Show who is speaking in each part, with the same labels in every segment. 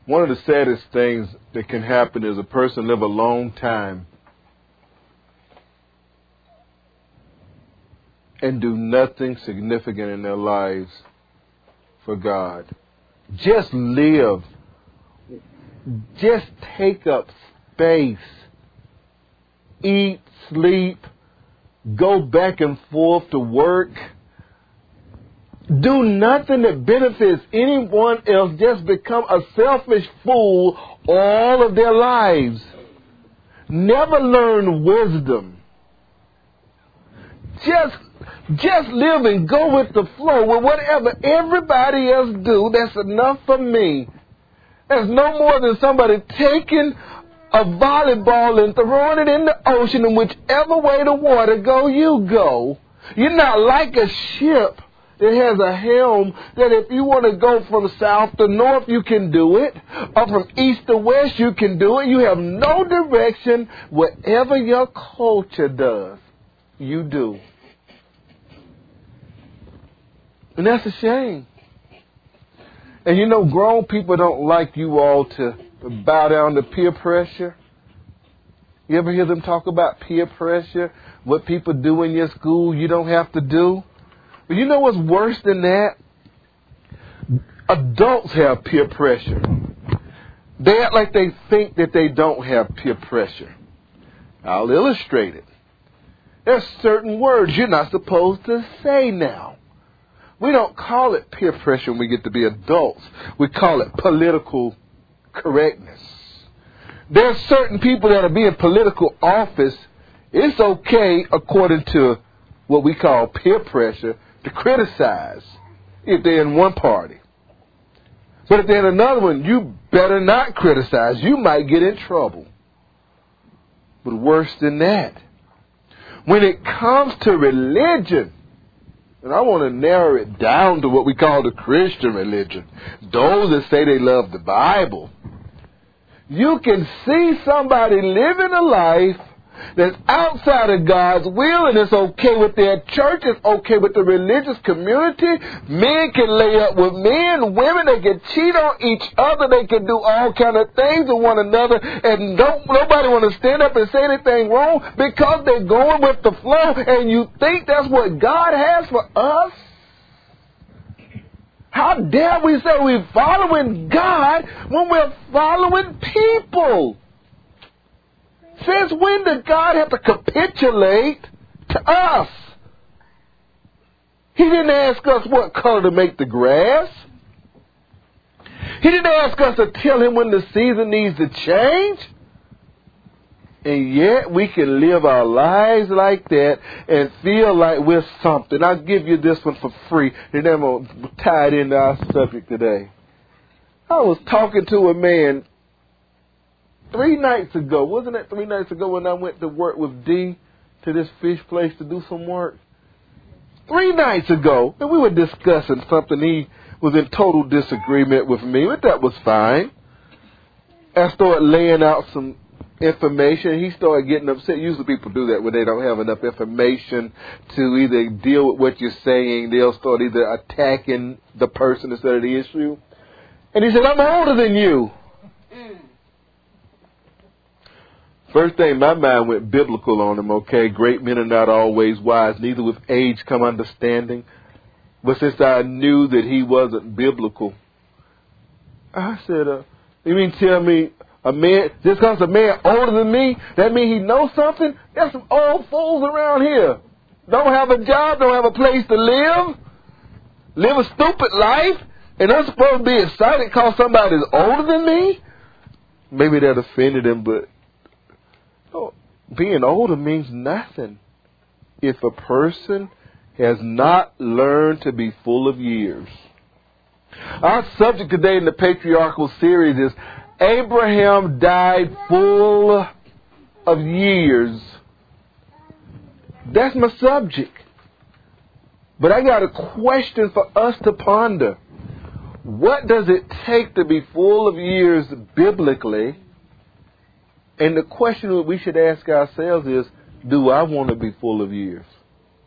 Speaker 1: One of the saddest things that can happen is a person live a long time and do nothing significant in their lives for God. Just live. Just take up space. Eat, sleep, go back and forth to work. Do nothing that benefits anyone else. Just become a selfish fool all of their lives. Never learn wisdom. Just live and go with the flow. Well, whatever everybody else do, that's enough for me. That's no more than somebody taking a volleyball and throwing it in the ocean, and whichever way the water go, you go. You're not like a ship that has a helm that if you want to go from south to north, you can do it. Or from east to west, you can do it. You have no direction. Whatever your culture does, you do. And that's a shame. And you know, grown people don't like you all to bow down to peer pressure. You ever hear them talk about peer pressure? What people do in your school you don't have to do? But you know what's worse than that? Adults have peer pressure. They act like they think that they don't have peer pressure. I'll illustrate it. There's certain words you're not supposed to say now. We don't call it peer pressure when we get to be adults. We call it political correctness. There's certain people that are being political office. It's okay, according to what we call peer pressure, to criticize if they're in one party. But if they're in another one, you better not criticize. You might get in trouble. But worse than that, when it comes to religion, and I want to narrow it down to what we call the Christian religion, those that say they love the Bible, you can see somebody living a life that's outside of God's will, and it's okay with their church, it's okay with the religious community. Men can lay up with men, women, they can cheat on each other, they can do all kind of things to one another, and nobody want to stand up and say anything wrong because they're going with the flow, and you think that's what God has for us? How dare we say we're following God when we're following people? Since when did God have to capitulate to us? He didn't ask us what color to make the grass. He didn't ask us to tell him when the season needs to change. And yet we can live our lives like that and feel like we're something. I'll give you this one for free, and then I'm going to tie it into our subject today. I was talking to a man 3 nights ago. Wasn't it 3 nights ago when I went to work with D to this fish place to do some work? 3 nights ago. And we were discussing something. He was in total disagreement with me, but that was fine. I started laying out some information. He started getting upset. Usually people do that when they don't have enough information to either deal with what you're saying. They'll start either attacking the person instead of the issue. And he said, I'm older than you. First thing, my mind went biblical on him, okay? Great men are not always wise, neither with age come understanding. But since I knew that he wasn't biblical, I said, you mean tell me a man, just because a man older than me, that means he knows something? There's some old fools around here. Don't have a job, don't have a place to live a stupid life, and I'm supposed to be excited because somebody's older than me? Maybe that offended him, but being older means nothing if a person has not learned to be full of years. Our subject today in the patriarchal series is Abraham died full of years. That's my subject. But I got a question for us to ponder. What does it take to be full of years biblically? And the question that we should ask ourselves is, do I want to be full of years?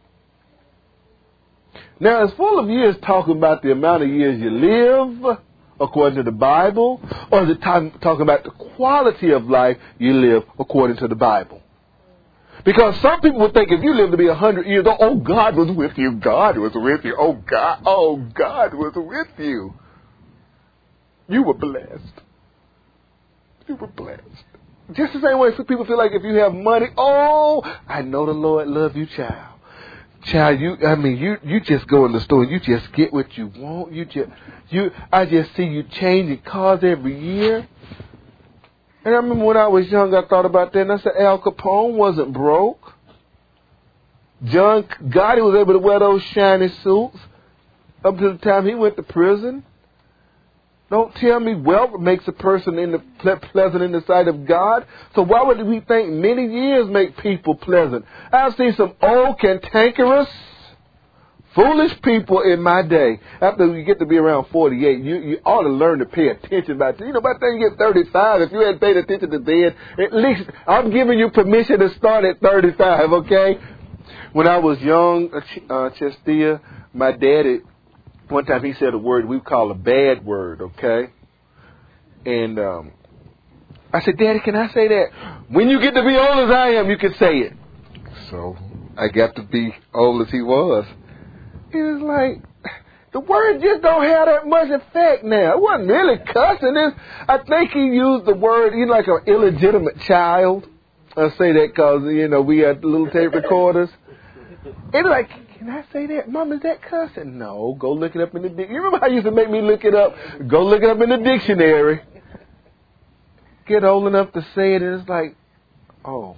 Speaker 1: Now, is full of years talking about the amount of years you live, according to the Bible, or is it talking about the quality of life you live according to the Bible? Because some people would think if you live to be 100 years old, oh, God was with you. God was with you. Oh, God was with you. You were blessed. You were blessed. Just the same way some people feel like if you have money, oh, I know the Lord love you, child. Child, you just go in the store and you just get what you want. I just see you changing cars every year. And I remember when I was young, I thought about that, and I said, Al Capone wasn't broke. John Gotti was able to wear those shiny suits up to the time he went to prison. Don't tell me wealth makes a person pleasant in the sight of God. So why would we think many years make people pleasant? I've seen some old, cantankerous, foolish people in my day. After you get to be around 48, you ought to learn to pay attention about that. You know, by the time you get 35, if you hadn't paid attention to then, at least I'm giving you permission to start at 35, okay? When I was young, Chestia, my daddy, one time he said a word we call a bad word, okay? And I said, Daddy, can I say that? When you get to be old as I am, you can say it. So I got to be old as he was. It was like, the word just don't have that much effect now. It wasn't really cussing. I think he used the word, like an illegitimate child. I say that because, we had little tape recorders. It's like, can I say that? Mom, is that cussing? No, go look it up in the dictionary. You remember how you used to make me look it up? Go look it up in the dictionary. Get old enough to say it, and it's like, oh.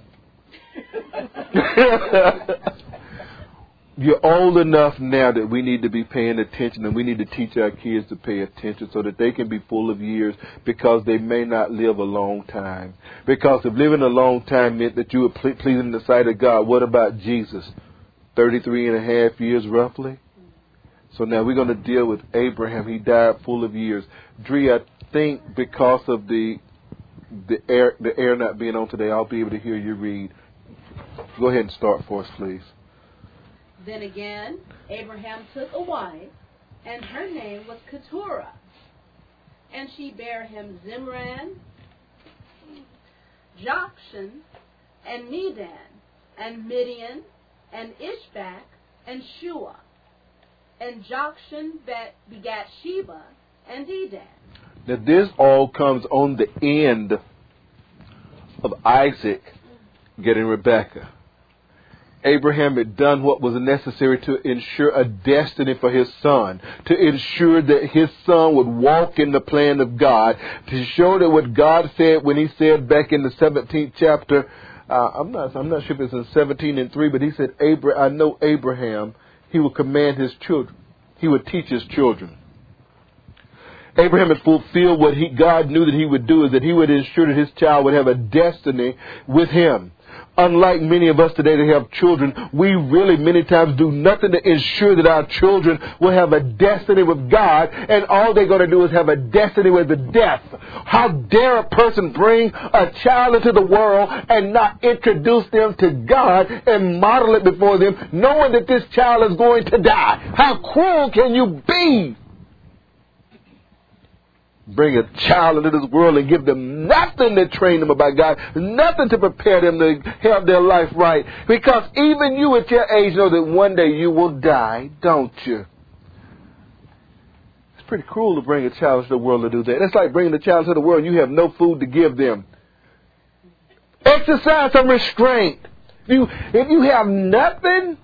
Speaker 1: You're old enough now that we need to be paying attention, and we need to teach our kids to pay attention so that they can be full of years, because they may not live a long time. Because if living a long time meant that you were pleasing in the sight of God, what about Jesus? 33 and a half years roughly. So now we're going to deal with Abraham. He died full of years. Dree, I think because of the air not being on today, I'll be able to hear you read. Go ahead and start for us, please.
Speaker 2: Then again, Abraham took a wife, and her name was Keturah. And she bare him Zimran, Jokshan, and Medan, and Midian, and Ishbak, and Shua. And Jokshan begat Sheba, and Dedan.
Speaker 1: Now this all comes on the end of Isaac getting Rebekah. Abraham had done what was necessary to ensure a destiny for his son, to ensure that his son would walk in the plan of God, to show that what God said when he said back in the 17th chapter, I'm not sure if it's in 17:3, but he said, I know Abraham, he will command his children. He would teach his children. Abraham had fulfilled what God knew that he would do, is that he would ensure that his child would have a destiny with him. Unlike many of us today that have children, we really many times do nothing to ensure that our children will have a destiny with God, and all they're going to do is have a destiny with the death. How dare a person bring a child into the world and not introduce them to God and model it before them, knowing that this child is going to die? How cruel can you be? Bring a child into this world and give them nothing to train them about God, nothing to prepare them to have their life right. Because even you at your age know that one day you will die, don't you? It's pretty cruel to bring a child into the world to do that. It's like bringing a child into the world and you have no food to give them. Exercise some restraint. If you have nothing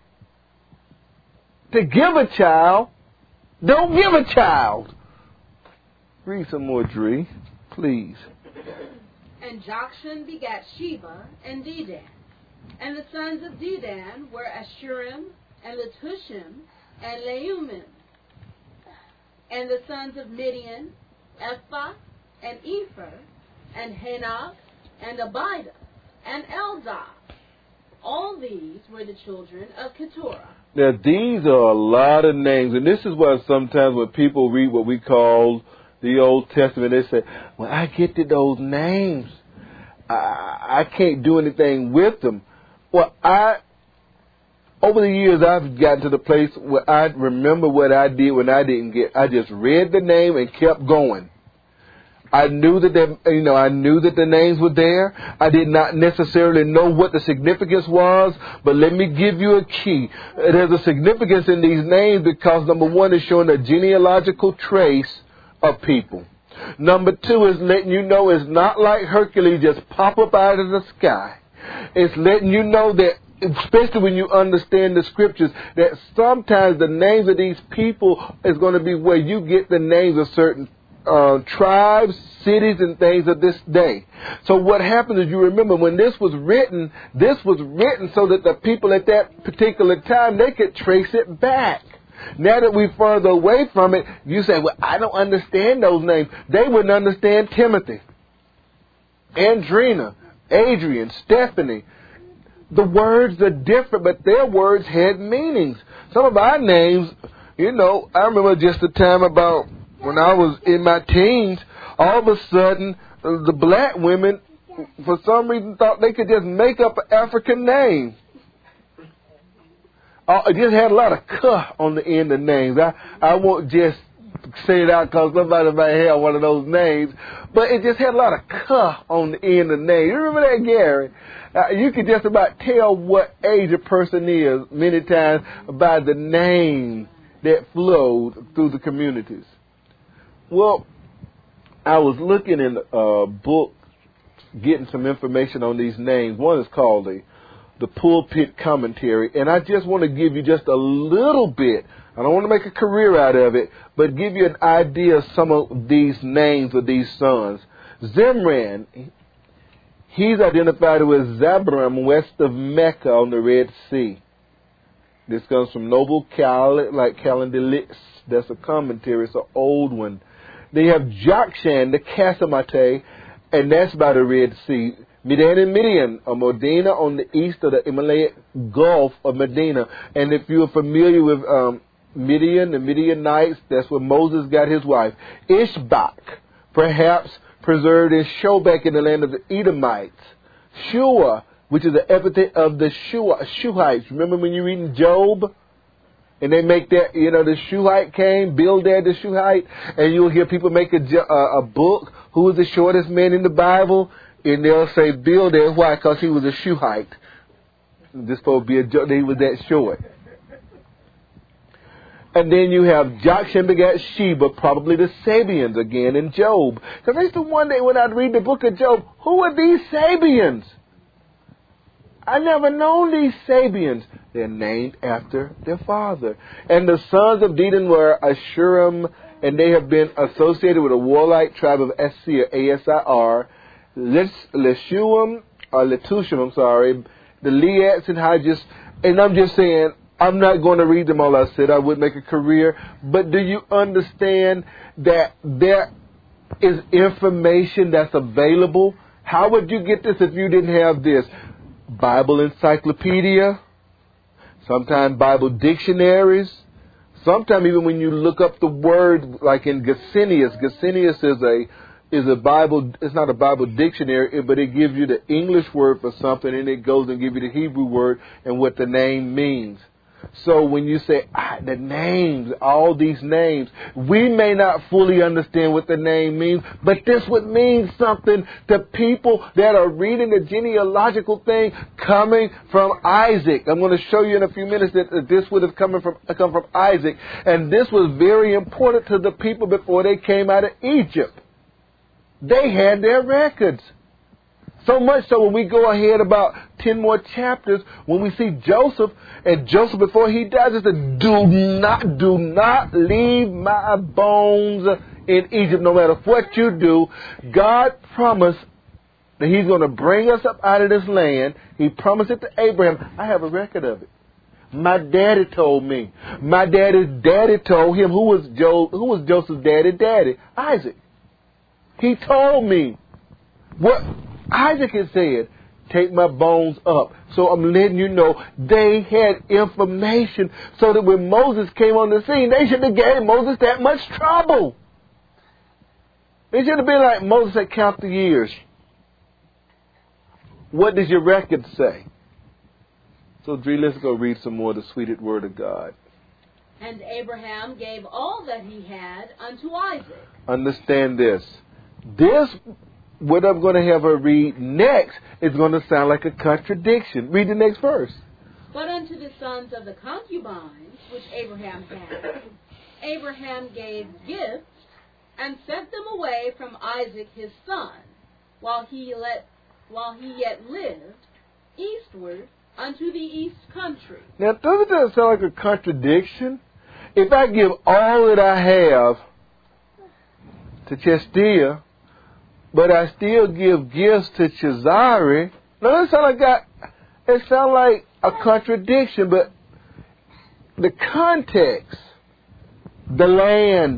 Speaker 1: to give a child, don't give a child. Read some more, Dree, please.
Speaker 2: And Jokshan begat Sheba and Dedan. And the sons of Dedan were Ashurim, and Letushim, and Leumim. And the sons of Midian, Ephah, and Epher, and Hanok, and Abida, and Eldah. All these were the children of Keturah.
Speaker 1: Now, these are a lot of names, and this is why sometimes when people read what we call the Old Testament, they say, well, I get to those names. I can't do anything with them. Well, over the years, I've gotten to the place where I remember what I did when I didn't get. I just read the name and kept going. I knew that I knew that the names were there. I did not necessarily know what the significance was, but let me give you a key. There's a significance in these names because number one is showing a genealogical trace of people. Number two is letting you know it's not like Hercules just pop up out of the sky. It's letting you know that, especially when you understand the scriptures, that sometimes the names of these people is going to be where you get the names of certain tribes, cities, and things of this day. So what happens is, you remember when this was written so that the people at that particular time, they could trace it back. Now that we're further away from it, you say, well, I don't understand those names. They wouldn't understand Timothy, Andrina, Adrian, Stephanie. The words are different, but their words had meanings. Some of our names, I remember just the time about when I was in my teens, all of a sudden, the black women, for some reason, thought they could just make up an African name. It just had a lot of "cuh" on the end of names. I won't just say it out because somebody might have one of those names, but it just had a lot of "cuh" on the end of names. You remember that, Gary? You could just about tell what age a person is many times by the name that flowed through the communities. Well, I was looking in a book, getting some information on these names. One is called the Pulpit Commentary, and I just want to give you just a little bit. I don't want to make a career out of it, but give you an idea of some of these names of these sons. Zimran, he's identified with Zabram, west of Mecca on the Red Sea. This comes from Noble Calendaris. That's a commentary. It's an old one. They have Jokshan, the Casamate, and that's by the Red Sea. Midian and Midian, or Modena on the east of the Himalaya Gulf of Medina. And if you're familiar with Midian, the Midianites, that's where Moses got his wife. Ishbak, perhaps preserved in Shobek in the land of the Edomites. Shua, which is the epithet of the Shuhites. Remember when you read in Job? And they make that, the Shuhite came, Bildad the Shuhite, and you'll hear people make a book, who is the shortest man in the Bible, and they'll say Bildad. Why? Because he was a Shuhite. This supposed to be a joke, he was that short. And then you have Jokshan begat Sheba, probably the Sabians again in Job. Because I used to wonder when I'd read the book of Job, who are these Sabians? I never known these Sabians. They're named after their father. And the sons of Dedan were Ashurim, and they have been associated with a warlike tribe of Asir, A-S-I-R, Letushim, the Leats and Hajjus. And I'm just saying, I'm not going to read them all. I said I would make a career. But do you understand that there is information that's available? How would you get this if you didn't have this? Bible encyclopedia, sometimes Bible dictionaries, sometimes even when you look up the word, like in Gesenius is a Bible. It's not a Bible dictionary, but it gives you the English word for something, and it goes and gives you the Hebrew word and what the name means. So when you say the names, all these names, we may not fully understand what the name means, but this would mean something to people that are reading the genealogical thing coming from Isaac. I'm going to show you in a few minutes that this would have come from Isaac. And this was very important to the people before they came out of Egypt. They had their records. So much so when we go ahead about 10 more chapters, when we see Joseph, and Joseph before he dies, he said, do not leave my bones in Egypt no matter what you do. God promised that he's going to bring us up out of this land. He promised it to Abraham. I have a record of it. My daddy told me. My daddy's daddy told him. Who was Joseph's daddy? Isaac. He told me what Isaac had said, take my bones up. So I'm letting you know they had information so that when Moses came on the scene, they shouldn't have gave Moses that much trouble. It should have been like Moses said, count the years. What does your record say? So, Dree, let's go read some more of the sweeted word of God.
Speaker 2: And Abraham gave all that he had unto Isaac.
Speaker 1: Understand this. What I'm going to have her read next is going to sound like a contradiction. Read the next verse.
Speaker 2: But unto the sons of the concubines which Abraham had, Abraham gave gifts, and sent them away from Isaac his son, while he yet lived, eastward unto the east country.
Speaker 1: Now, doesn't that sound like a contradiction? If I give all that I have to Chestia, but I still give gifts to Chazari, now it sounds like a contradiction, but the context, the land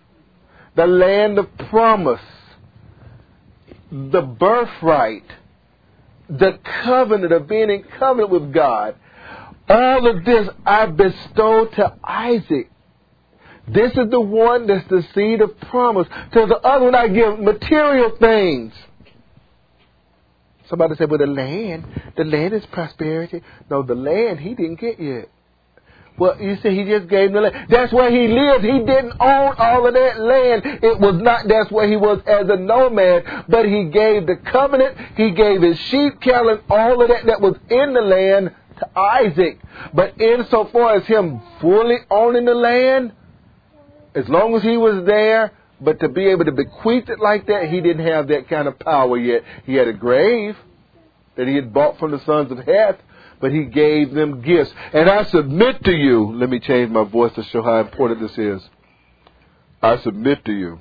Speaker 1: of promise, the birthright, the covenant of being in covenant with God, all of this I bestow to Isaac. This is the one that's the seed of promise. To the other one I give material things. Somebody said, well, the land is prosperity. No, the land he didn't get yet. Well, you see, he just gave him the land. That's where he lived. He didn't own all of that land. That's where he was as a nomad. But he gave the covenant. He gave his sheep, cattle, and all of that was in the land to Isaac. But insofar as him fully owning the land, as long as he was there, but to be able to bequeath it like that, he didn't have that kind of power yet. He had a grave that he had bought from the sons of Heth, but he gave them gifts. And I submit to you, let me change my voice to show how important this is. I submit to you.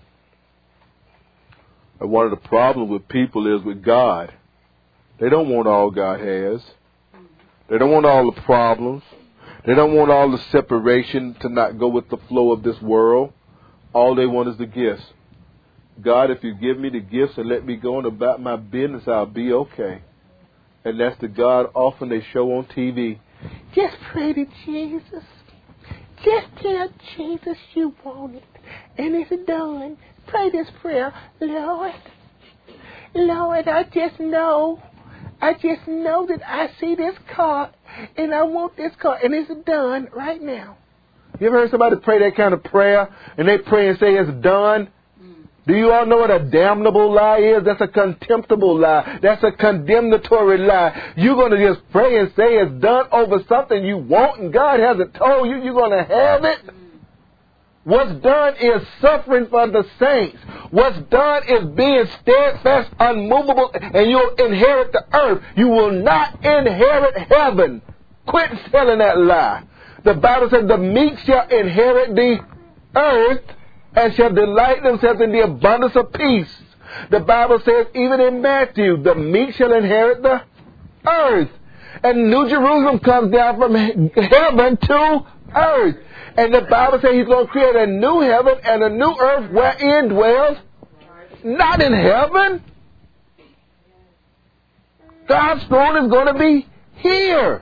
Speaker 1: And one of the problems with people is with God. They don't want all God has. They don't want all the problems. They don't want all the separation to not go with the flow of this world. All they want is the gifts. God, if you give me the gifts and let me go on about my business, I'll be okay. And that's the God often they show on TV. Just pray to Jesus. Just tell Jesus you want it. And it's done. Pray this prayer. Lord, I just know that I see this car and I want this car and it's done right now. You ever heard somebody pray that kind of prayer and they pray and say it's done? Do you all know what a damnable lie is? That's a contemptible lie. That's a condemnatory lie. You're going to just pray and say it's done over something you want and God hasn't told you you're going to have it. What's done is suffering for the saints. What's done is being steadfast, unmovable, and you'll inherit the earth. You will not inherit heaven. Quit telling that lie. The Bible says the meek shall inherit the earth and shall delight themselves in the abundance of peace. The Bible says even in Matthew, the meek shall inherit the earth. And New Jerusalem comes down from heaven to earth. And the Bible says he's going to create a new heaven and a new earth wherein dwells not in heaven. God's throne is going to be here.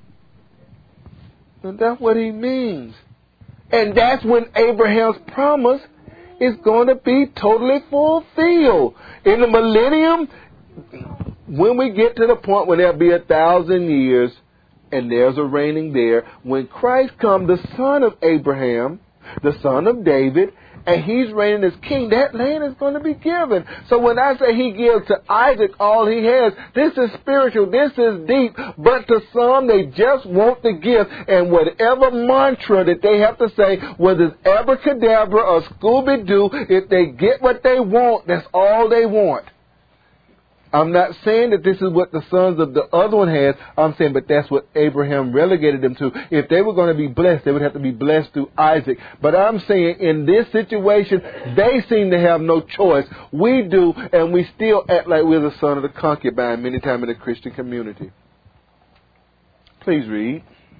Speaker 1: And that's what he means. And that's when Abraham's promise is going to be totally fulfilled. In the millennium, when we get to the point when there'll be 1,000 years, and there's a reigning there, when Christ comes, the son of Abraham, the son of David, and he's reigning as king, that land is going to be given. So when I say he gives to Isaac all he has, this is spiritual, this is deep. But to some, they just want the gift. And whatever mantra that they have to say, whether it's abracadabra or Scooby-Doo, if they get what they want, that's all they want. I'm not saying that this is what the sons of the other one had. I'm saying, but that's what Abraham relegated them to. If they were going to be blessed, they would have to be blessed through Isaac. But I'm saying in this situation, they seem to have no choice. We do, and we still act like we're the son of the concubine many times in the Christian community. Please read.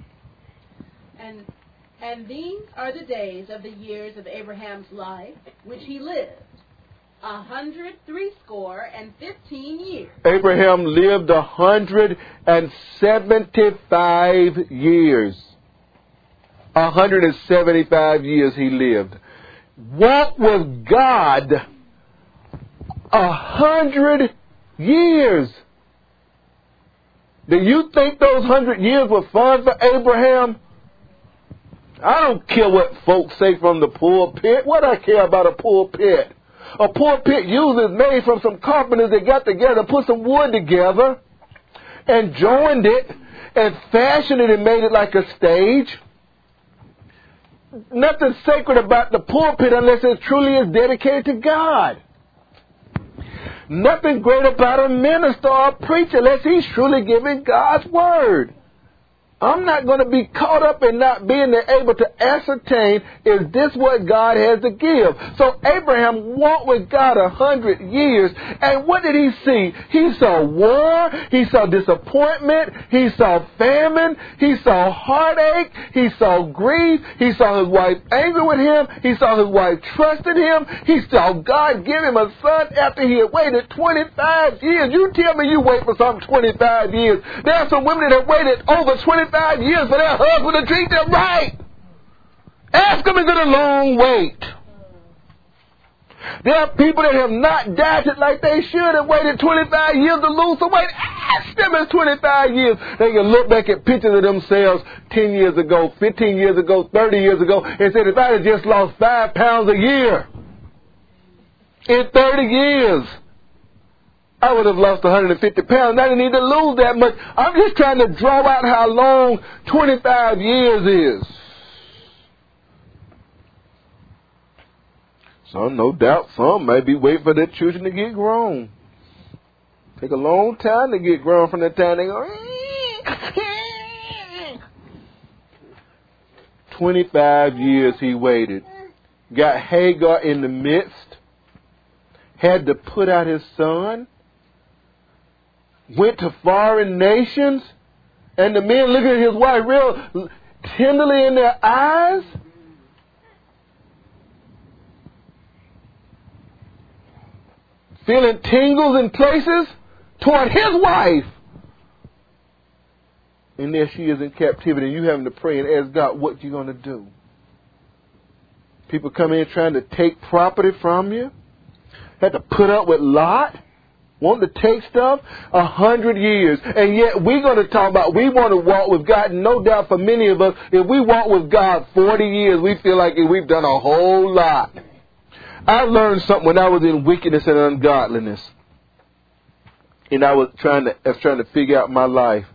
Speaker 2: And these are the days of the years of Abraham's life, which he lived. 160 years.
Speaker 1: Abraham lived 175 years. 175 years he lived. Walked with God 100 years. Do you think those 100 years were fun for Abraham? I don't care what folks say from the pulpit. What I care about a pulpit? A pulpit usually is made from some carpenters that got together, put some wood together, and joined it, and fashioned it and made it like a stage. Nothing sacred about the pulpit unless it truly is dedicated to God. Nothing great about a minister or a preacher unless he's truly giving God's word. I'm not going to be caught up in not being able to ascertain, is this what God has to give? So Abraham walked with God 100 years, and what did he see? He saw war, he saw disappointment, he saw famine, he saw heartache, he saw grief, he saw his wife angry with him, he saw his wife trusting him, he saw God give him a son after he had waited 25 years. You tell me you wait for something 25 years. There are some women that have waited over 25 years for their husband to treat them right. Ask them, is it a long wait? There are people that have not dieted like they should and waited 25 years to lose some weight. Ask them, it's 25 years. They can look back at pictures of themselves 10 years ago, 15 years ago, 30 years ago, and say, if I had just lost 5 pounds a year in 30 years, I would have lost 150 pounds. I didn't need to lose that much. I'm just trying to draw out how long 25 years is. So no doubt some may be waiting for their children to get grown. Take a long time to get grown from the time they go. 25 years he waited. Got Hagar in the midst. Had to put out his son. Went to foreign nations, and the men looking at his wife real tenderly in their eyes. Feeling tingles in places toward his wife. And there she is in captivity, and you having to pray and ask God, what you going to do? People come in trying to take property from you. Had to put up with Lot. Want to take stuff? 100 years. And yet we're going to talk about we want to walk with God. No doubt for many of us, if we walk with God 40 years, we feel like we've done a whole lot. I learned something when I was in wickedness and ungodliness. And I was trying to figure out my life.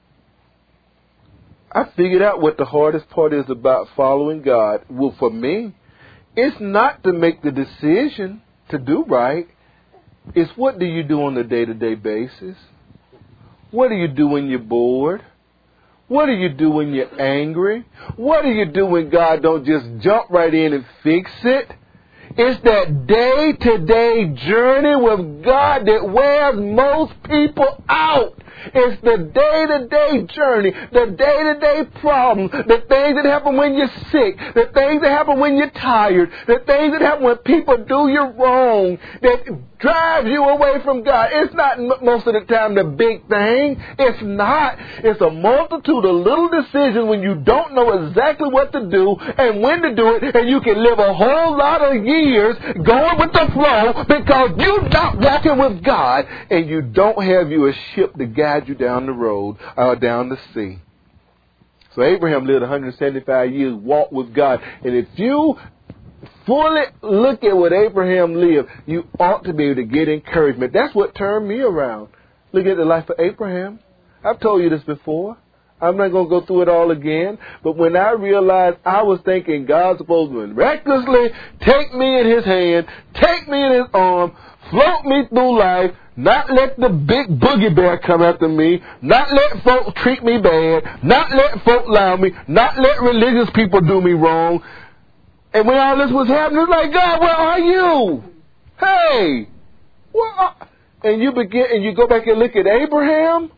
Speaker 1: I figured out what the hardest part is about following God. Well, for me, it's not to make the decision to do right. It's what do you do on a day-to-day basis? What do you do when you're bored? What do you do when you're angry? What do you do when God don't just jump right in and fix it? It's that day-to-day journey with God that wears most people out. It's the day-to-day journey, the day-to-day problems, the things that happen when you're sick, the things that happen when you're tired, the things that happen when people do you wrong, that drives you away from God. It's not most of the time the big thing. It's not. It's a multitude of little decisions when you don't know exactly what to do and when to do it, and you can live a whole lot of years going with the flow because you're not walking with God and you don't have you a ship to guide you down the road or down the sea. So Abraham lived 175 years, walked with God. And if you fully look at what Abraham lived, you ought to be able to get encouragement. That's what turned me around. Look at the life of Abraham. I've told you this before. I'm not going to go through it all again. But when I realized I was thinking God's supposed to miraculously take me in his hand, take me in his arm, float me through life, not let the big boogie bear come after me, not let folks treat me bad, not let folks lie on me, not let religious people do me wrong. And when all this was happening, it's like, God, where are you? Hey! And you go back and look at Abraham.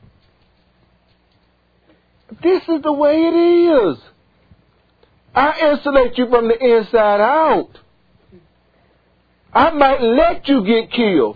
Speaker 1: This is the way it is. I insulate you from the inside out. I might let you get killed.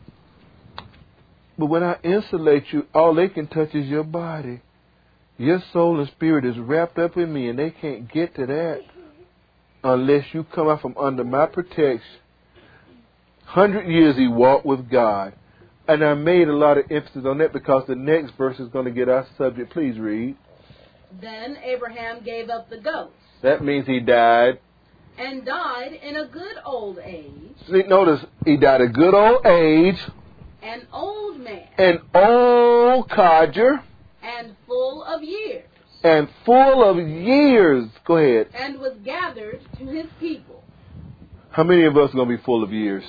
Speaker 1: But when I insulate you, all they can touch is your body. Your soul and spirit is wrapped up in me, and they can't get to that unless you come out from under my protection. 100 years he walked with God. And I made a lot of emphasis on that because the next verse is going to get our subject. Please read.
Speaker 2: Then Abraham gave up the ghost.
Speaker 1: That means he died.
Speaker 2: And died in a good old age.
Speaker 1: See, notice, he died a good old age.
Speaker 2: An old man.
Speaker 1: An old codger.
Speaker 2: And full of years.
Speaker 1: And full of years. Go ahead.
Speaker 2: And was gathered to his people.
Speaker 1: How many of us are going to be full of years?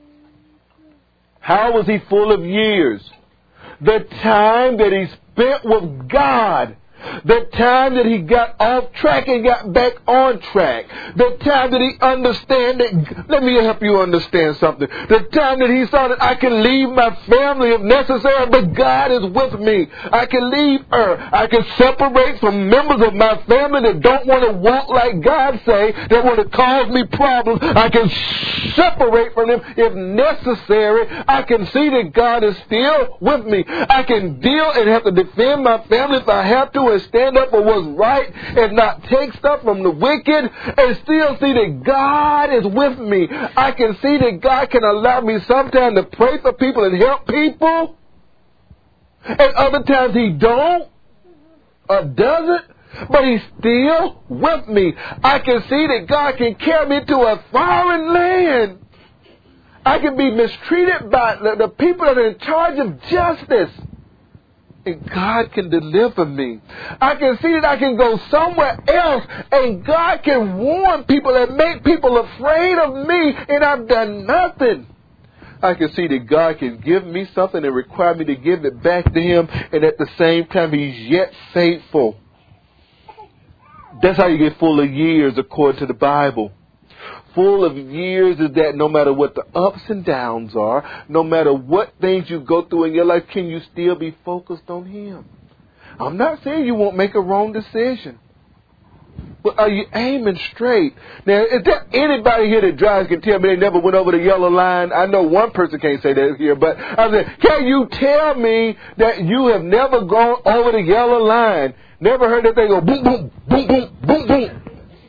Speaker 1: How was he full of years? The time that he spent with God. The time that he got off track and got back on track. The time that he understand that, let me help you understand something. The time that he saw that I can leave my family if necessary, but God is with me. I can leave her. I can separate from members of my family that don't want to walk like God say, that want to cause me problems. I can separate from them if necessary. I can see that God is still with me. I can deal and have to defend my family if I have to, and stand up for what's right and not take stuff from the wicked, and still see that God is with me. I can see that God can allow me sometimes to pray for people and help people, and other times he don't or doesn't, but he's still with me. I can see that God can carry me to a foreign land. I can be mistreated by the people that are in charge of justice, and God can deliver me. I can see that I can go somewhere else, and God can warn people and make people afraid of me, and I've done nothing. I can see that God can give me something and require me to give it back to him, and at the same time he's yet faithful. That's how you get full of years according to the Bible. Full of years is that no matter what the ups and downs are, no matter what things you go through in your life, can you still be focused on him? I'm not saying you won't make a wrong decision, but are you aiming straight? Now, is there anybody here that drives can tell me they never went over the yellow line? I know one person can't say that here, but I said, can you tell me that you have never gone over the yellow line? Never heard that thing go boom, boom, boom, boom, boom, boom.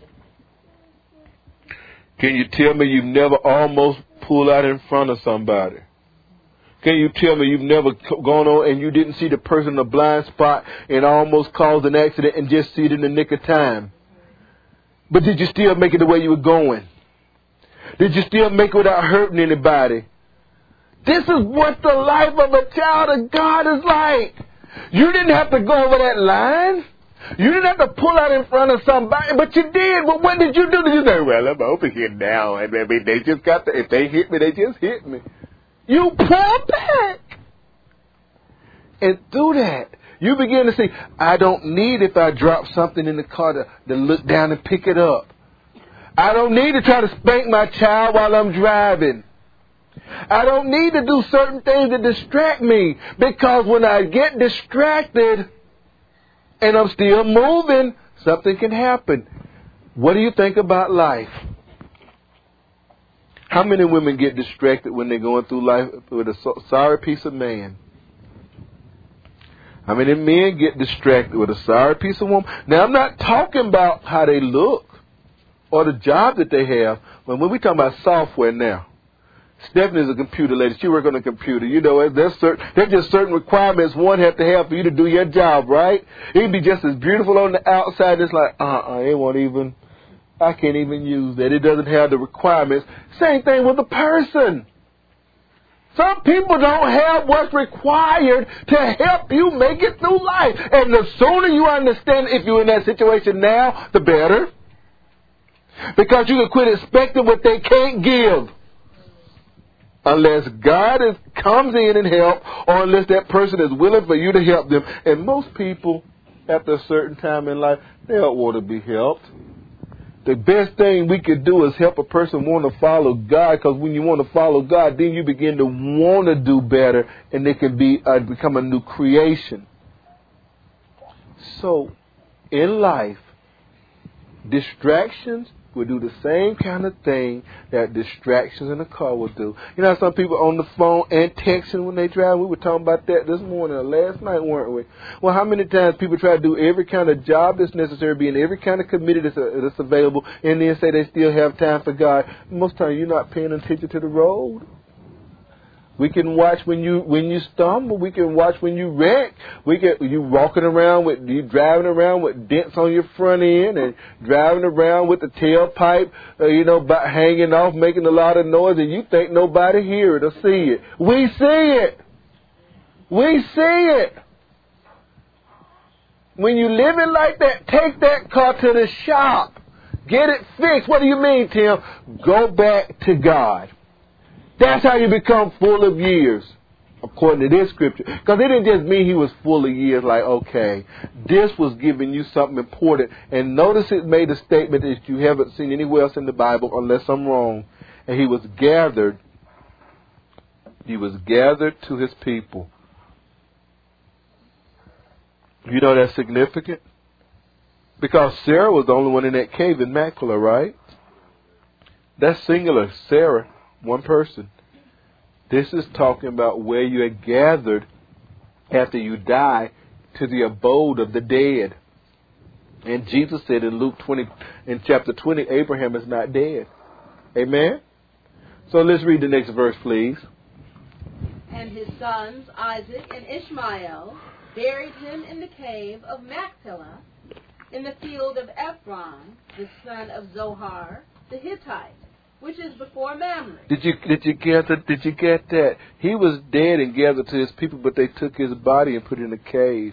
Speaker 1: Can you tell me you've never almost pulled out in front of somebody? Can you tell me you've never gone on and you didn't see the person in the blind spot and almost caused an accident and just see it in the nick of time? But did you still make it the way you were going? Did you still make it without hurting anybody? This is what the life of a child of God is like. You didn't have to go over that line. You didn't have to pull out in front of somebody, but you did. Well, what did you do? Did you say, well, I'm over here now, and they just got to, if they hit me, they just hit me. You pull back. And through that, you begin to see, I don't need, if I drop something in the car, to look down and pick it up. I don't need to try to spank my child while I'm driving. I don't need to do certain things that distract me, because when I get distracted and I'm still moving, something can happen. What do you think about life? How many women get distracted when they're going through life with a sorry piece of man? How many men get distracted with a sorry piece of woman? Now, I'm not talking about how they look or the job that they have. When we talk about software now, Stephanie's a computer lady. She works on a computer. You know, there's just certain requirements one has to have for you to do your job, right? It'd be just as beautiful on the outside. It's like, it won't even, I can't even use that. It doesn't have the requirements. Same thing with a person. Some people don't have what's required to help you make it through life. And the sooner you understand if you're in that situation now, the better. Because you can quit expecting what they can't give. Unless God comes in and help, or unless that person is willing for you to help them. And most people, after a certain time in life, they don't want to be helped. The best thing we could do is help a person want to follow God, because when you want to follow God, then you begin to want to do better, and they can become a new creation. So, in life, distractions will do the same kind of thing that distractions in the car will do. You know how some people on the phone and texting when they drive? We were talking about that this morning or last night, weren't we? Well, how many times people try to do every kind of job that's necessary, be in every kind of committee that's available, and then say they still have time for God? Most times you're not paying attention to the road. We can watch when you stumble. We can watch when you wreck. You driving around with dents on your front end and driving around with the tailpipe, hanging off, making a lot of noise, and you think nobody hear it or see it. We see it. We see it. When you living like that, take that car to the shop. Get it fixed. What do you mean, Tim? Go back to God. That's how you become full of years, according to this scripture. Because it didn't just mean he was full of years like, okay, this was giving you something important. And notice it made a statement that you haven't seen anywhere else in the Bible, unless I'm wrong. And he was gathered to his people. You know that's significant? Because Sarah was the only one in that cave in Machpelah, right? That's singular, Sarah. One person. This is talking about where you are gathered after you die to the abode of the dead. And Jesus said in chapter 20, Abraham is not dead. Amen? So let's read the next verse, please.
Speaker 2: And his sons, Isaac and Ishmael, buried him in the cave of Machpelah, in the field of Ephron, the son of Zohar, the Hittite, which is before Mamre.
Speaker 1: Did you get that? He was dead and gathered to his people, but they took his body and put it in a cave.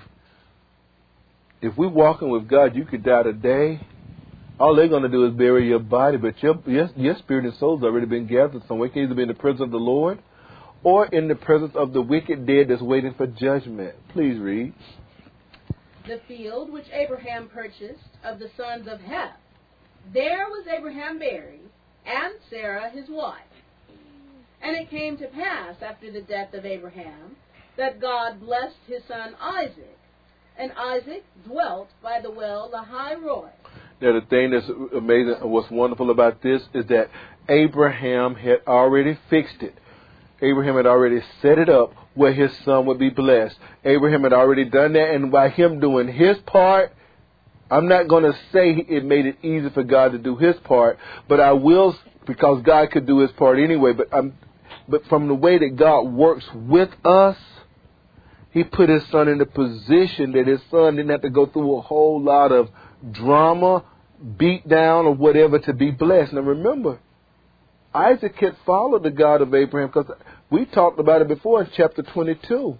Speaker 1: If we're walking with God, you could die today. All they're going to do is bury your body, but your spirit and soul's already been gathered somewhere. It can either be in the presence of the Lord or in the presence of the wicked dead that's waiting for judgment. Please read.
Speaker 2: The field which Abraham purchased of the sons of Heth. There was Abraham buried, and Sarah his wife. And it came to pass after the death of Abraham that God blessed his son Isaac, and Isaac dwelt by the well Lahai Roi.
Speaker 1: Now the thing that's amazing, what's wonderful about this is that Abraham had already fixed it. Abraham had already set it up where his son would be blessed. Abraham had already done that, and by him doing his part, I'm not going to say it made it easy for God to do his part, but I will, because God could do his part anyway. But from the way that God works with us, he put his son in the position that his son didn't have to go through a whole lot of drama, beat down, or whatever to be blessed. Now remember, Isaac had followed the God of Abraham, because we talked about it before in chapter 22.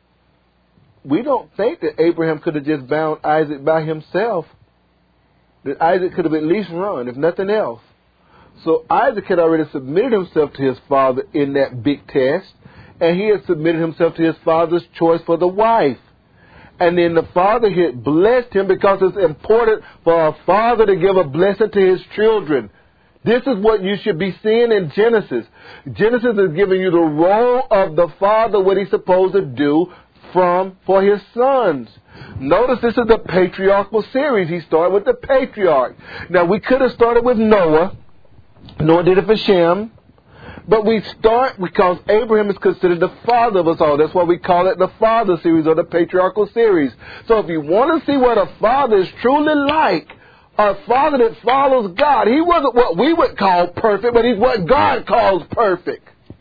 Speaker 1: We don't think that Abraham could have just bound Isaac by himself. That Isaac could have at least run, if nothing else. So Isaac had already submitted himself to his father in that big test. And he had submitted himself to his father's choice for the wife. And then the father had blessed him, because it's important for a father to give a blessing to his children. This is what you should be seeing in Genesis. Genesis is giving you the role of the father, what he's supposed to do for his sons. Notice this is the patriarchal series. He started with the patriarch. Now we could have started with Noah. Noah did it for Shem. But we start because Abraham is considered the father of us all. That's why we call it the father series or the patriarchal series. So if you want to see what a father is truly like, a father that follows God, he wasn't what we would call perfect, but he's what God calls perfect.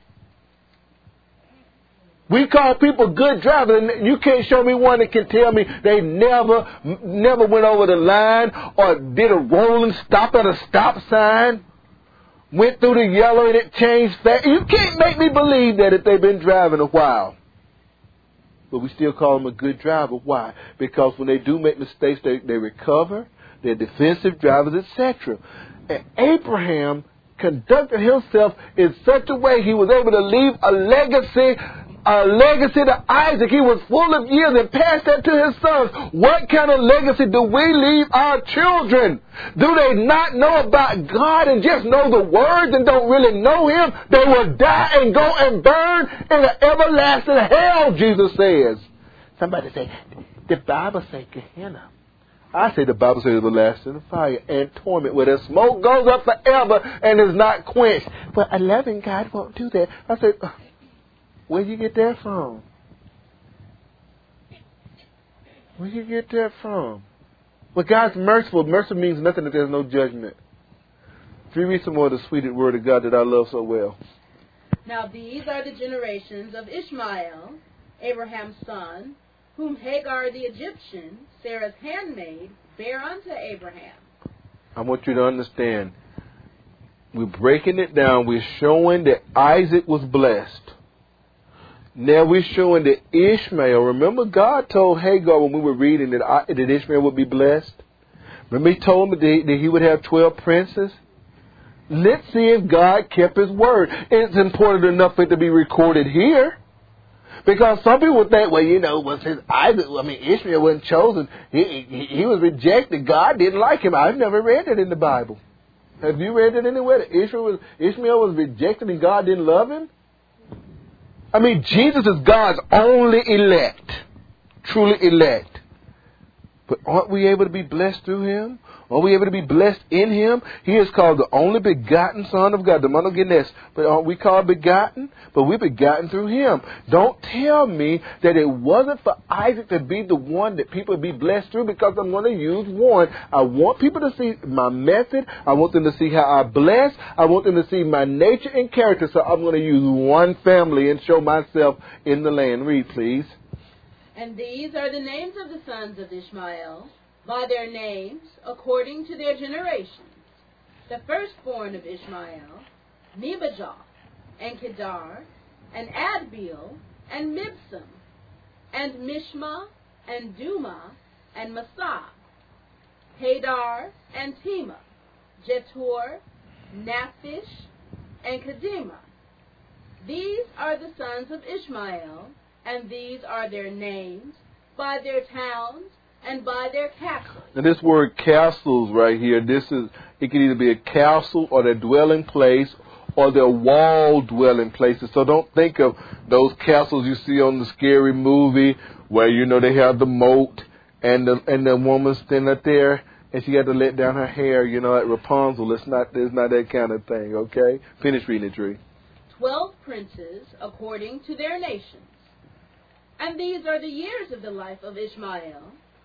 Speaker 1: We call people good drivers, and you can't show me one that can tell me they never went over the line or did a rolling stop at a stop sign, went through the yellow and it changed fast. You can't make me believe that if they've been driving a while. But we still call them a good driver. Why? Because when they do make mistakes, they recover. They're defensive drivers, etc. And Abraham conducted himself in such a way he was able to leave a legacy to Isaac. He was full of years and passed that to his sons. What kind of legacy do we leave our children? Do they not know about God and just know the words and don't really know him? They will die and go and burn in an everlasting hell, Jesus says. Somebody say, the Bible says Gehenna. I say the Bible says everlasting fire and torment where the smoke goes up forever and is not quenched. But a loving God won't do that. I said, where'd you get that from? Where'd you get that from? Well, God's merciful. Mercy means nothing if there's no judgment. If you read some more of the sweet word of God that I love so well.
Speaker 2: Now these are the generations of Ishmael, Abraham's son, whom Hagar the Egyptian, Sarah's handmaid, bare unto Abraham.
Speaker 1: I want you to understand. We're breaking it down. We're showing that Isaac was blessed. Now we're showing that Ishmael, remember God told Hagar when we were reading that Ishmael would be blessed? Remember he told him that he would have 12 princes? Let's see if God kept his word. It's important enough for it to be recorded here. Because some people would think, well, since Ishmael wasn't chosen, he was rejected. God didn't like him. I've never read it in the Bible. Have you read it anywhere that Ishmael was rejected and God didn't love him? Jesus is God's only elect, truly elect. But aren't we able to be blessed through him? Aren't we able to be blessed in him? He is called the only begotten Son of God. But aren't we called begotten? But we're begotten through him. Don't tell me that it wasn't for Isaac to be the one that people would be blessed through, because I'm going to use one. I want people to see my method. I want them to see how I bless. I want them to see my nature and character. So I'm going to use one family and show myself in the land. Read, please.
Speaker 2: And these are the names of the sons of Ishmael, by their names, according to their generations. The firstborn of Ishmael, Nebajoth, and Kedar, and Adbeel, and Mibsam, and Mishma, and Duma, and Masah, Hadar, and Tema, Jetur, Naphish, and Kedemah. These are the sons of Ishmael, and these are their names, by their towns, and by their castles.
Speaker 1: Now this word castles right here, it can either be a castle or their dwelling place or their wall dwelling places. So don't think of those castles you see on the scary movie where, they have the moat and the woman standing up there and she had to let down her hair, like Rapunzel. It's not that kind of thing, okay? Finish reading it, Tree.
Speaker 2: 12 princes according to their nations. And these are the years of the life of Ishmael,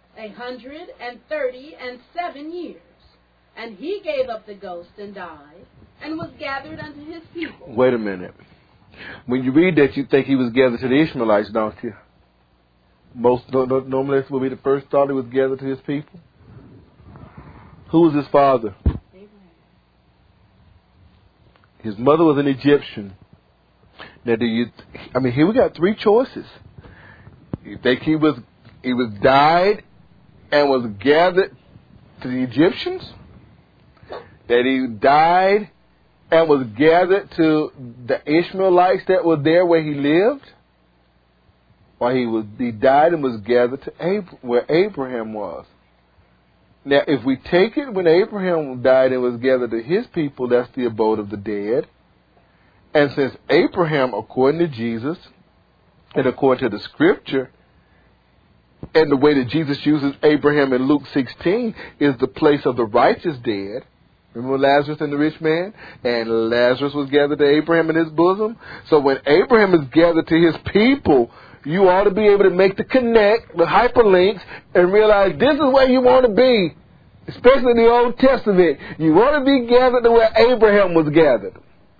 Speaker 2: 137 years. And he gave up the ghost and died, and was gathered unto his people.
Speaker 1: Wait a minute. When you read that, you think he was gathered to the Ishmaelites, don't you? Normally this will be the first thought, he was gathered to his people. Who was his father? His mother was an Egyptian. Now, here we got three choices. You think he was died and was gathered to the Egyptians? That he died and was gathered to the Ishmaelites that were there where he lived? Or he died and was gathered to where Abraham was? Now, if we take it when Abraham died and was gathered to his people, that's the abode of the dead. And since Abraham, according to Jesus, and according to the scripture, and the way that Jesus uses Abraham in Luke 16 is the place of the righteous dead. Remember Lazarus and the rich man? And Lazarus was gathered to Abraham in his bosom. So when Abraham is gathered to his people, you ought to be able to make the connect, the hyperlinks, and realize this is where you want to be. Especially in the Old Testament. You want to be gathered to where Abraham was gathered.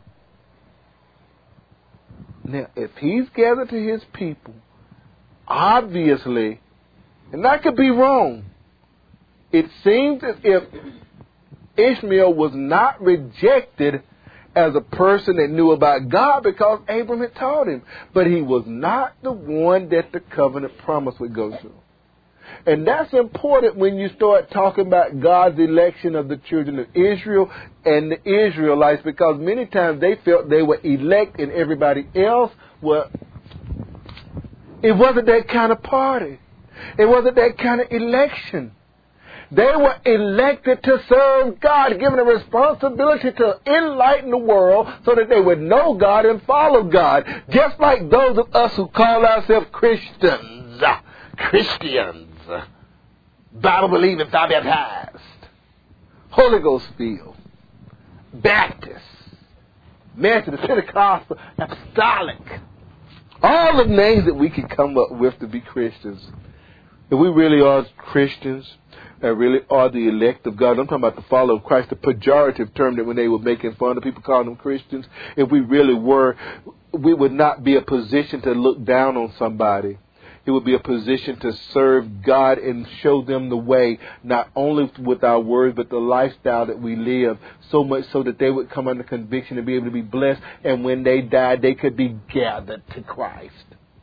Speaker 1: Now, if he's gathered to his people, obviously, and I could be wrong, it seems as if Ishmael was not rejected as a person that knew about God because Abraham had taught him. But he was not the one that the covenant promise would go to. And that's important when you start talking about God's election of the children of Israel and the Israelites, because many times they felt they were elect and everybody else were. It wasn't that kind of party. It wasn't that kind of election. They were elected to serve God, given a responsibility to enlighten the world so that they would know God and follow God. Just like those of us who call ourselves Christians. Bible-believing, fire-baptized. Holy Ghost filled. Baptist. Methodist, Pentecostal, Apostolic. All the names that we can come up with to be Christians. If we really are Christians, and really are the elect of God. I'm talking about the follower of Christ, the pejorative term that when they were making fun of people calling them Christians. If we really were, we would not be a position to look down on somebody. It would be a position to serve God and show them the way, not only with our words, but the lifestyle that we live, so much so that they would come under conviction and be able to be blessed. And when they died, they could be gathered to Christ.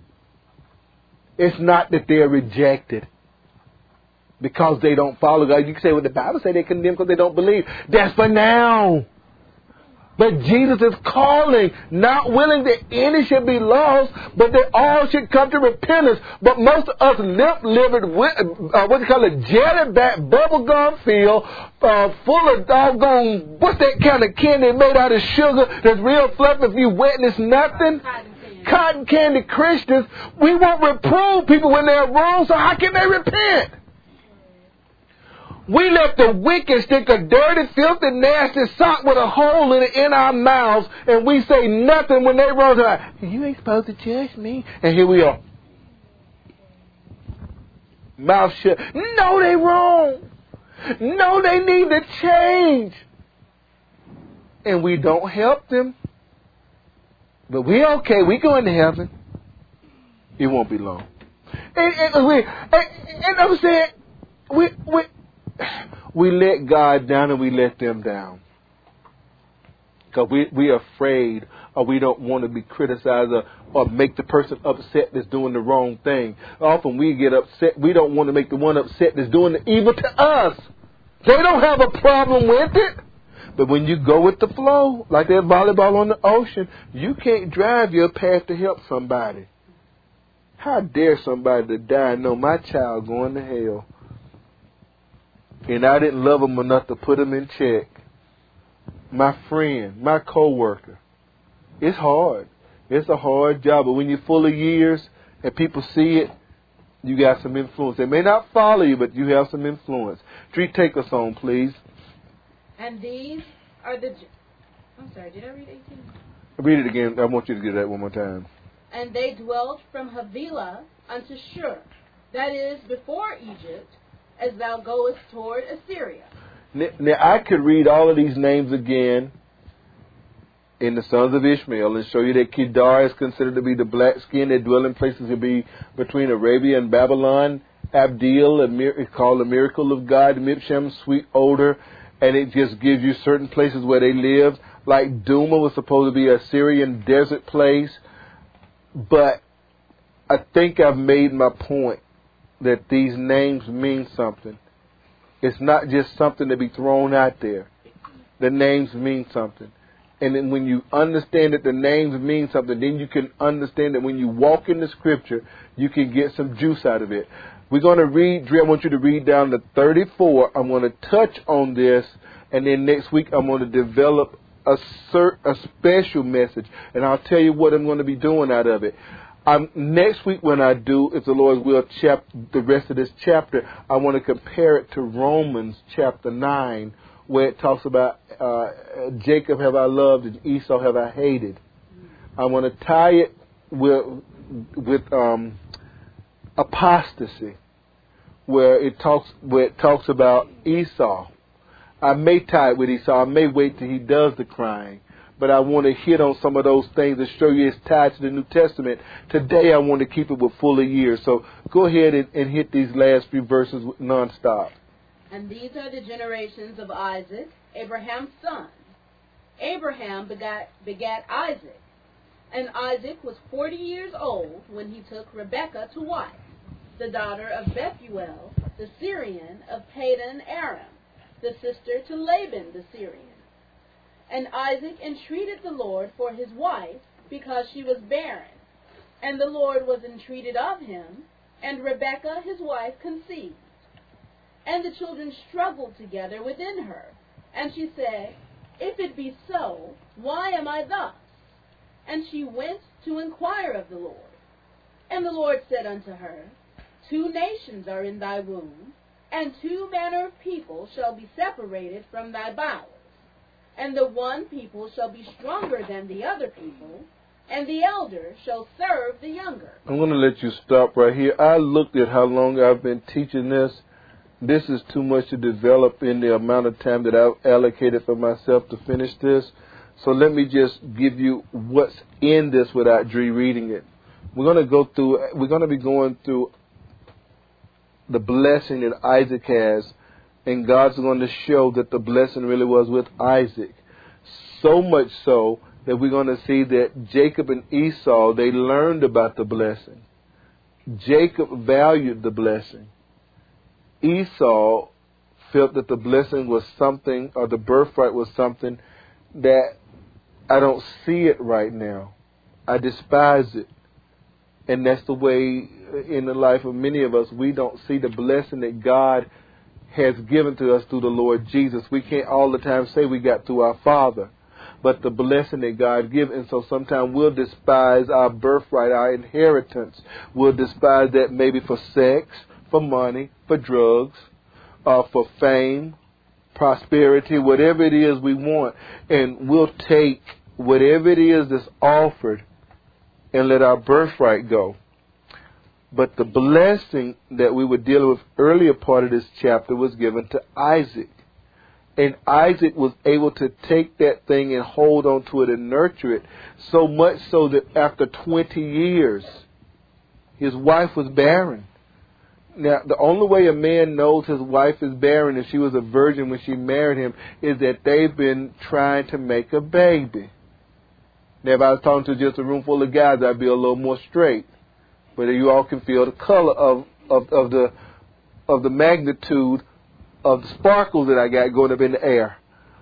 Speaker 1: It's not that they're rejected because they don't follow God. You can say, well, the Bible says they condemn because they don't believe. That's for now. But Jesus is calling, not willing that any should be lost, but that all should come to repentance. But most of us live jelly back, bubblegum filled, full of doggone, what's that kind of candy made out of sugar that's real fluffy if you wet and it's nothing? Cotton candy Christians. We won't reprove people when they're wrong, so how can they repent? We let the wicked stick a dirty, filthy, nasty sock with a hole in it in our mouths, and we say nothing when they wrong. Like, you ain't supposed to judge me. And here we are. Mouth shut. No, they wrong. No, they need to change. And we don't help them. But we okay. We going to heaven. It won't be long. And I'm saying, we let God down and we let them down. Because we're afraid, or we don't want to be criticized or make the person upset that's doing the wrong thing. Often we get upset. We don't want to make the one upset that's doing the evil to us. They don't have a problem with it. But when you go with the flow, like that volleyball on the ocean, you can't drive your path to help somebody. How dare somebody to die and know my child going to hell? And I didn't love him enough to put him in check. My friend, my co-worker. It's hard. It's a hard job. But when you're full of years and people see it, you got some influence. They may not follow you, but you have some influence. Dree, take us on, please.
Speaker 2: And these are the... I'm sorry, did I read 18?
Speaker 1: Read it again. I want you to get that one more time.
Speaker 2: And they dwelt from Havilah unto Shur, that is, before Egypt, as thou goest toward Assyria.
Speaker 1: Now, I could read all of these names again in the sons of Ishmael and show you that Kedar is considered to be the black skin. Their dwelling places to be between Arabia and Babylon. Abdil is called the miracle of God. Mibshem, sweet odor. And it just gives you certain places where they lived. Like Duma was supposed to be a Syrian desert place. But I think I've made my point that these names mean something. It's not just something to be thrown out there. The names mean something. And then when you understand that the names mean something, then you can understand that when you walk in the Scripture, you can get some juice out of it. We're going to read, Dre, I want you to read down to 34. I'm going to touch on this, and then next week I'm going to develop a special message, and I'll tell you what I'm going to be doing out of it. Next week when I do, if the Lord will, the rest of this chapter, I want to compare it to Romans chapter 9, where it talks about Jacob have I loved and Esau have I hated. I want to tie it with apostasy, where it talks about Esau. I may tie it with Esau. I may wait till he does the crying. But I want to hit on some of those things and show you it's tied to the New Testament. Today I want to keep it with fuller years. So go ahead and hit these last few verses nonstop.
Speaker 2: And these are the generations of Isaac, Abraham's son. Abraham begat Isaac. And Isaac was 40 years old when he took Rebekah to wife, the daughter of Bethuel, the Syrian of Padan Aram, the sister to Laban the Syrian. And Isaac entreated the Lord for his wife, because she was barren. And the Lord was entreated of him, and Rebekah his wife conceived. And the children struggled together within her. And she said, If it be so, why am I thus? And she went to inquire of the Lord. And the Lord said unto her, 2 nations are in thy womb, and 2 manner of people shall be separated from thy bowels. And the one people shall be stronger than the other people, and the elder shall serve the younger.
Speaker 1: I'm going to let you stop right here. I looked at how long I've been teaching this, This is too much to develop in the amount of time that I've allocated for myself to finish this. So let me just give you what's in this without rereading it. We're going to be going through the blessing that Isaac has, and God's going to show that the blessing really was with Isaac. So much so that we're going to see that Jacob and Esau, they learned about the blessing. Jacob valued the blessing. Esau felt that the blessing was something, or the birthright was something that I don't see it right now. I despise it. And that's the way in the life of many of us, we don't see the blessing that God has given to us through the Lord Jesus. We can't all the time say we got through our Father, but the blessing that God gives. And so sometimes we'll despise our birthright, our inheritance. We'll despise that maybe for sex, for money, for drugs, for fame, prosperity, whatever it is we want. And we'll take whatever it is that's offered and let our birthright go. But the blessing that we were dealing with earlier part of this chapter was given to Isaac. And Isaac was able to take that thing and hold on to it and nurture it, so much so that after 20 years, his wife was barren. Now, the only way a man knows his wife is barren if she was a virgin when she married him is that they've been trying to make a baby. Now, if I was talking to just a room full of guys, I'd be a little more straight. But you all can feel the color of the magnitude of the sparkles that I got going up in the air.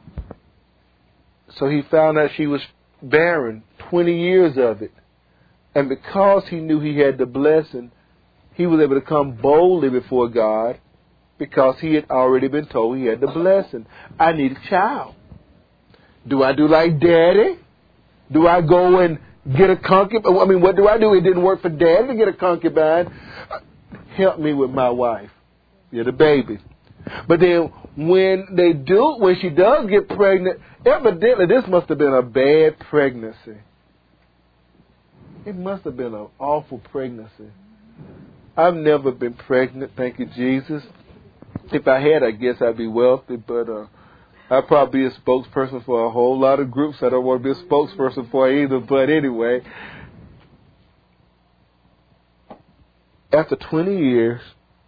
Speaker 1: So he found out she was barren, 20 years of it. And because he knew he had the blessing, he was able to come boldly before God because he had already been told he had the blessing. I need a child. Do I do like Daddy? Do I go and get a concubine? I mean, what do I do? It didn't work for Daddy to get a concubine. Help me with my wife. You're the baby. But then when she does get pregnant, evidently this must have been a bad pregnancy. It must have been an awful pregnancy. I've never been pregnant, thank you, Jesus. If I had, I guess I'd be wealthy, but I'd probably be a spokesperson for a whole lot of groups I don't want to be a spokesperson for either. But anyway, after 20 years,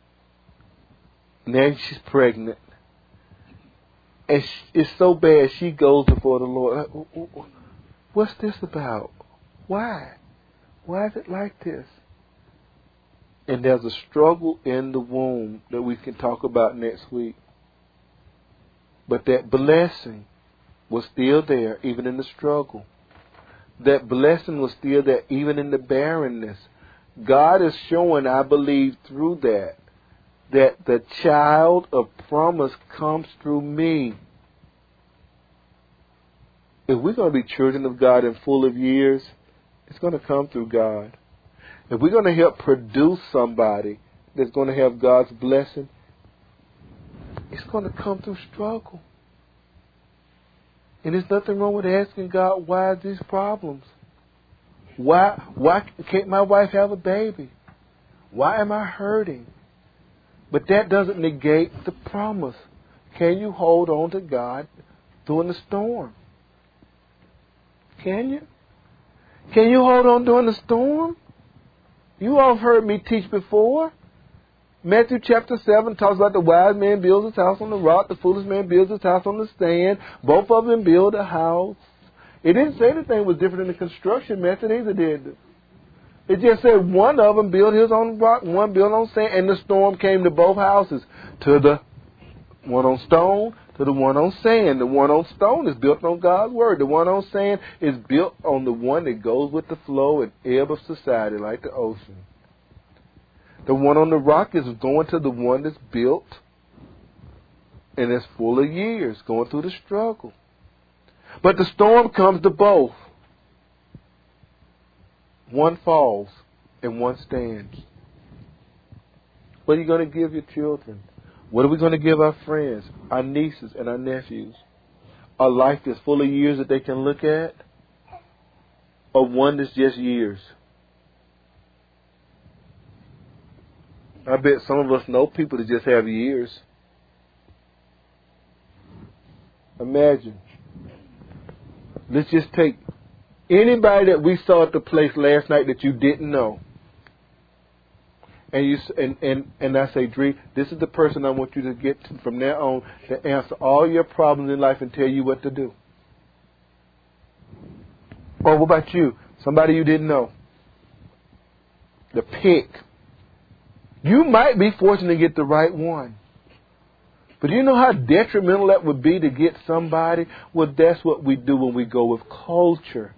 Speaker 1: now she's pregnant. And it's so bad, she goes before the Lord. What's this about? Why? Why is it like this? And there's a struggle in the womb that we can talk about next week. But that blessing was still there even in the struggle. That blessing was still there even in the barrenness. God is showing, I believe, through that the child of promise comes through me. If we're going to be children of God and full of years, it's going to come through God. If we're going to help produce somebody that's going to have God's blessing, it's going to come through struggle. And there's nothing wrong with asking God, why are these problems? Why can't my wife have a baby? Why am I hurting? But that doesn't negate the promise. Can you hold on to God during the storm? Can you? Can you hold on during the storm? You all have heard me teach before. Matthew chapter 7 talks about the wise man builds his house on the rock. The foolish man builds his house on the sand. Both of them build a house. It didn't say anything was different in the construction method either, did it? It just said one of them built his on rock, one built on sand, and the storm came to both houses. To the one on stone, to the one on sand. The one on stone is built on God's word. The one on sand is built on the one that goes with the flow and ebb of society like the ocean. The one on the rock is going to the one that's built and it's full of years, going through the struggle. But the storm comes to both. One falls and one stands. What are you going to give your children? What are we going to give our friends, our nieces and our nephews? A life that's full of years that they can look at? Or one that's just years? I bet some of us know people that just have years. Imagine. Let's just take anybody that we saw at the place last night that you didn't know. And I say, Dree, this is the person I want you to get to from now on to answer all your problems in life and tell you what to do. Or what about you? Somebody you didn't know. The pick. You might be fortunate to get the right one. But do you know how detrimental that would be to get somebody? Well, that's what we do when we go with culture.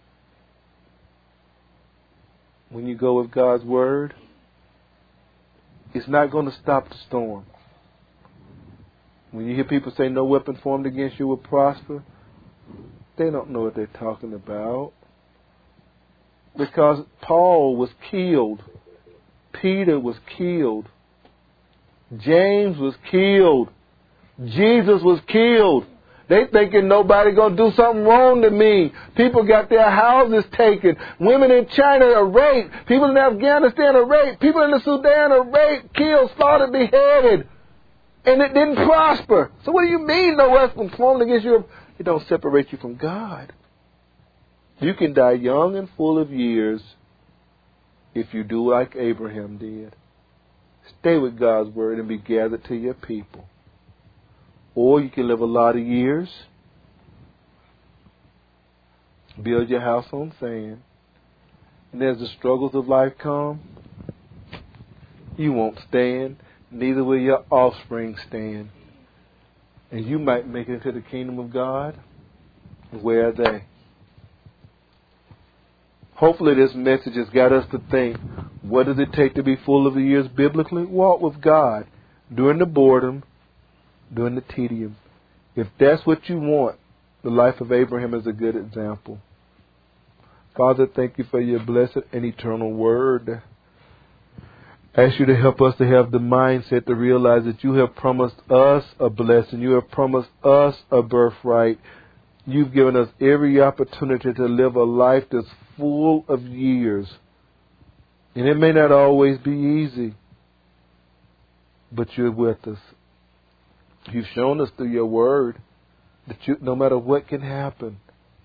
Speaker 1: When you go with God's Word, it's not going to stop the storm. When you hear people say no weapon formed against you will prosper, they don't know what they're talking about. Because Paul was killed. Peter was killed. James was killed. Jesus was killed. They thinking nobody gonna do something wrong to me. People got their houses taken. Women in China are raped. People in Afghanistan are raped. People in the Sudan are raped, killed, slaughtered, beheaded. And it didn't prosper. So what do you mean no weapon formed against you? It don't separate you from God. You can die young and full of years if you do like Abraham did. Stay with God's Word and be gathered to your people. Or you can live a lot of years, build your house on sand, and as the struggles of life come, you won't stand, neither will your offspring stand. And you might make it into the kingdom of God. Where are they? Hopefully this message has got us to think, what does it take to be full of the years biblically? Walk with God during the boredom, during the tedium. If that's what you want, the life of Abraham is a good example. Father, thank you for your blessed and eternal word. I ask you to help us to have the mindset to realize that you have promised us a blessing. You have promised us a birthright. You've given us every opportunity to live a life that's full of years. And it may not always be easy, but you're with us. You've shown us through your word that no matter what can happen,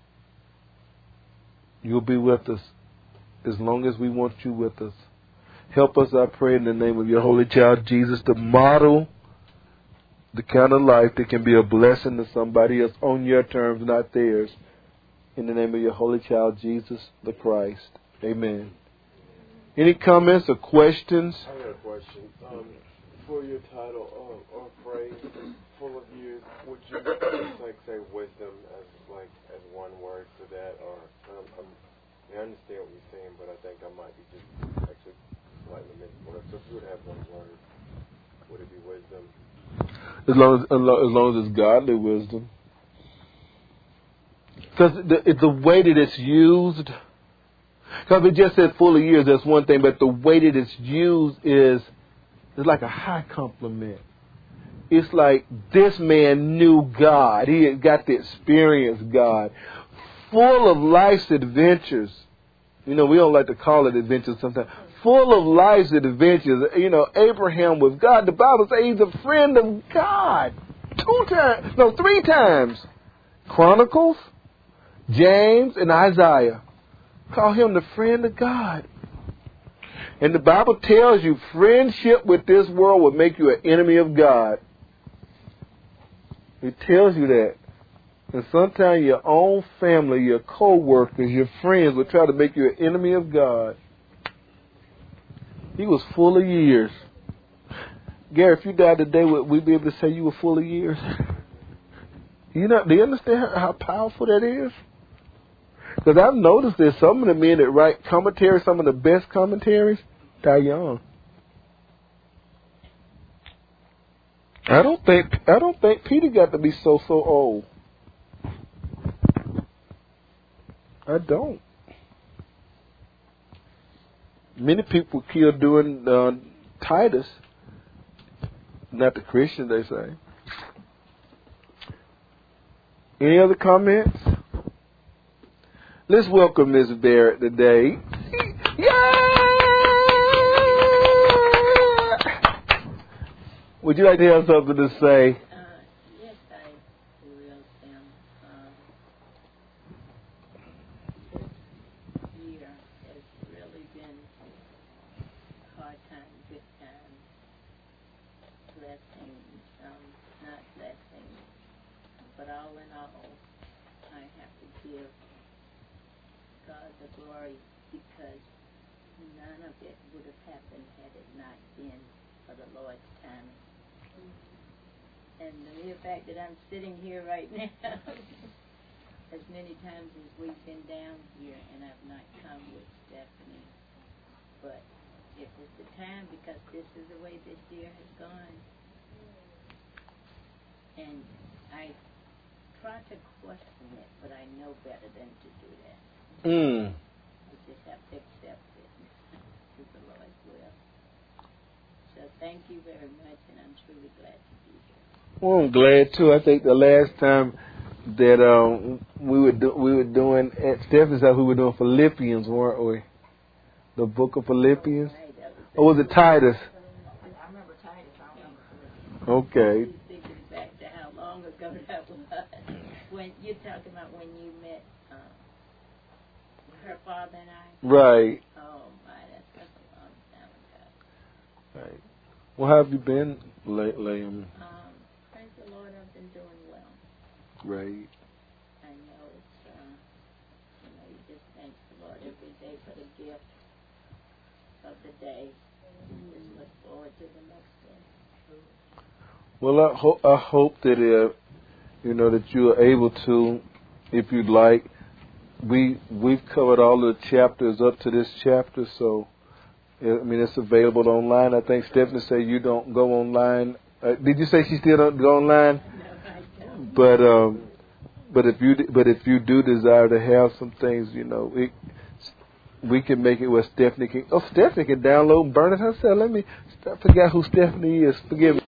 Speaker 1: you'll be with us as long as we want you with us. Help us, I pray, in the name of your holy child, Jesus, to model the kind of life that can be a blessing to somebody else on your terms, not theirs. In the name of your holy child, Jesus the Christ. Amen. Any comments or questions?
Speaker 3: I got a question. For your title or phrase, full of years, would you just say wisdom as one word for that? Or I understand what you're saying, but I think I might be just actually slightly missing. So if you would have one word, would it be wisdom?
Speaker 1: As long as it's godly wisdom. Because the way that it's used, because it just said full of years, that's one thing, but the way that it's used is like a high compliment. It's like this man knew God. He had got to experience God. Full of life's adventures. You know, we don't like to call it adventures sometimes. Full of life's adventures. You know, Abraham was God. The Bible says he's a friend of God. 3 times. Chronicles, James, and Isaiah call him the friend of God. And the Bible tells you friendship with this world will make you an enemy of God. It tells you that. And sometimes your own family, your co-workers, your friends will try to make you an enemy of God. He was full of years. Gary, if you died today, would we be able to say you were full of years? Do you understand how powerful that is? Because I've noticed that some of the men that write commentaries, some of the best commentaries, die young. I don't think Peter got to be so old. I don't. Many people were killed during Titus. Not the Christians, they say. Any other comments? Let's welcome Ms. Barrett today. Yeah! Would you like to have something to say?
Speaker 4: Yes, I will, Sam. This year has really been hard time, good time, blessings, not blessings, but all in all, I have to give God the glory because none of it would have happened had it not been for the Lord's timing. And the mere fact that I'm sitting here right now, as many times as we've been down here and I've not come with Stephanie, but it was the time because this is the way this year has gone. And I try to question it, but I know better than to do that. I just have to accept it to the Lord's will. So thank you very much, and I'm truly glad to be here.
Speaker 1: Well, I'm glad too. I think the last time that we were doing at Stephanie's house, we were doing Philippians, weren't we? The book of Philippians, or was it Titus?
Speaker 4: I remember Titus. I don't remember.
Speaker 1: Okay.
Speaker 4: Thinking back to how long ago that was. When you're talking about when you met her father and I.
Speaker 1: Right.
Speaker 4: Oh my, that's such a long time ago.
Speaker 1: Right. Well, how have you been lately?
Speaker 4: Praise the Lord, I've been doing well.
Speaker 1: Right.
Speaker 4: I know it's, you just thank the Lord every day for the gift of the day. Just look forward to the next day.
Speaker 1: Well, I hope that that you are able to, if you'd like. We've covered all the chapters up to this chapter, so it's available online. I think Stephanie said you don't go online. Did you say she still don't go online?
Speaker 4: No, I don't.
Speaker 1: But if you do desire to have some things, we can make it where Stephanie can. Oh, Stephanie can download and burn it herself. I forgot who Stephanie is. Forgive me.